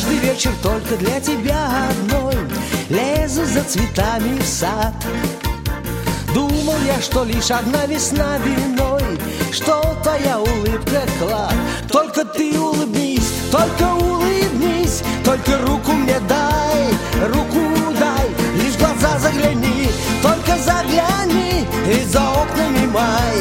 Каждый вечер только для тебя одной лезу за цветами в сад. Думал я, что лишь одна весна виной, что твоя улыбка клад. Только ты улыбнись, только улыбнись, только руку мне дай, руку дай, лишь в глаза загляни, только загляни, и за окнами май.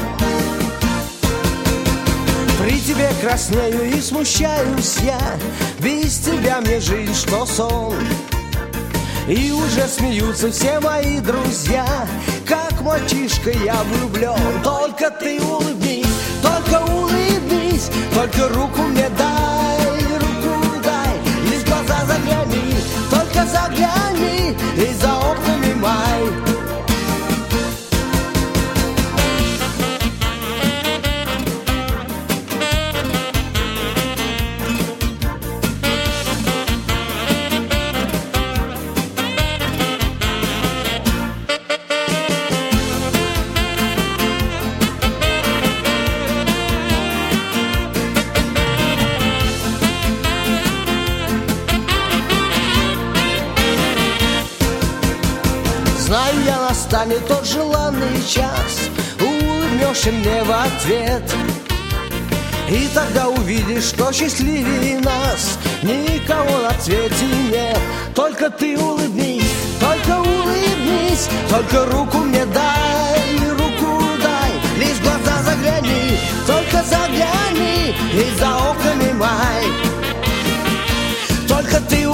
При тебе краснею и смущаюсь я, без тебя мне жизнь что сон. И уже смеются все мои друзья, как мальчишка я влюблен. Только ты улыбнись, только улыбнись, только руку мне дай, руку дай, лишь в глаза загляни, только загляни, и за окнами май. Знаю я, настанет тот желанный час, улыбнешься мне в ответ, и тогда увидишь, что счастливее нас никого на свете нет. Только ты улыбнись, только руку мне дай, руку дай, лишь в глаза загляни, только загляни, и за окнами май. Только ты